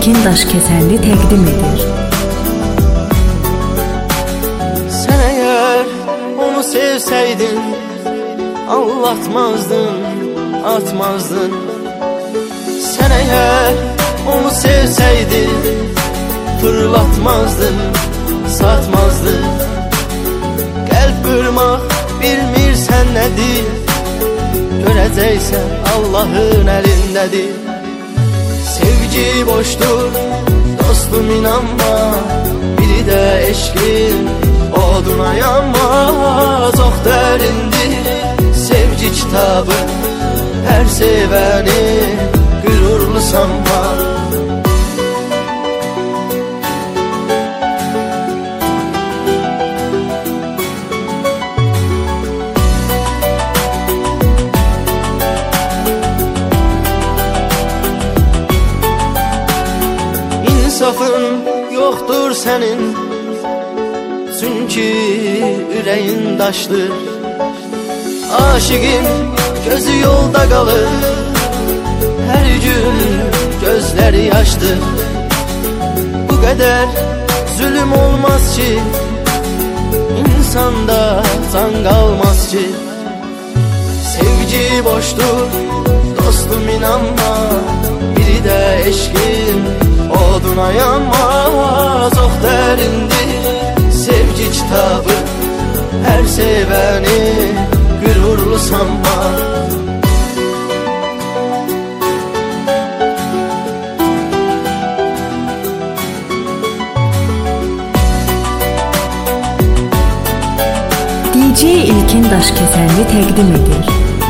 İlkin Daşkəsənli təqdim edir. Sən əgər onu sevsəydin, aldatmazdın, atmazdın. Sən əgər onu sevsəydin, fırlatmazdın, satmazdın. Qəlb qırmaq bilmirsən nədir, görəcəksən Allahın əlindədir. Sevgi boşdur, dostum inanma, biri də eşqin oduna yanma. Çox dərindir sevgi kitabı, hər sevəni qürurlu sanma. İnsafın yoxdur sənin, çünki ürəyin daşdır. Aşiqin gözü yolda qalır, hər gün gözləri yaşdır. Bu qədər zülüm olmaz ki, insanda can qalmaz ki. Sevgi boşdur, dostum inanma, biri də eşqin oduna yanma. Çox dərindir sevgi kitabı, hər sevəni qürurlu sanma. DJ İlkin Daşkəsənli təqdim edir.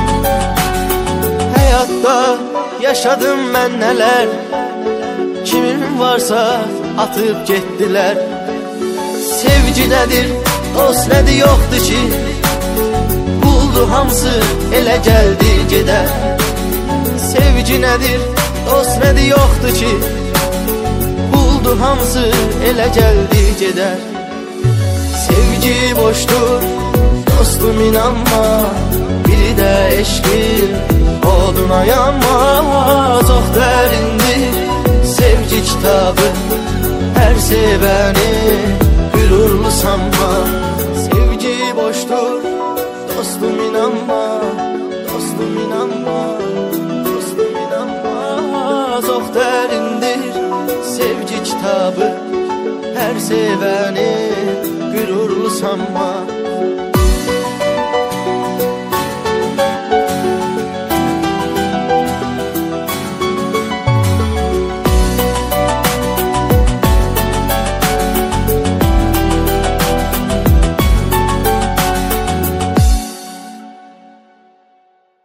Həyatda yaşadım mən nələr, kimin varsa atıb getdilər. Sevgi nədir, dost nədir yoxdur ki, buldu hamısı elə gəldi gedər. Sevgi nədir, dost nədir yoxdur ki, buldu hamısı elə gəldi gedər. Sevgi boşdur, dostum inanma, biri də eşqin oduna yanma. Çox dərindir sevgi kitabı, hər sevəni qürurlu sanma. Sevgi boşdur, dostum inanma, dostum inanma, dostum inanma. Çox dərindir sevgi kitabı, hər sevəni qürurlu sanma.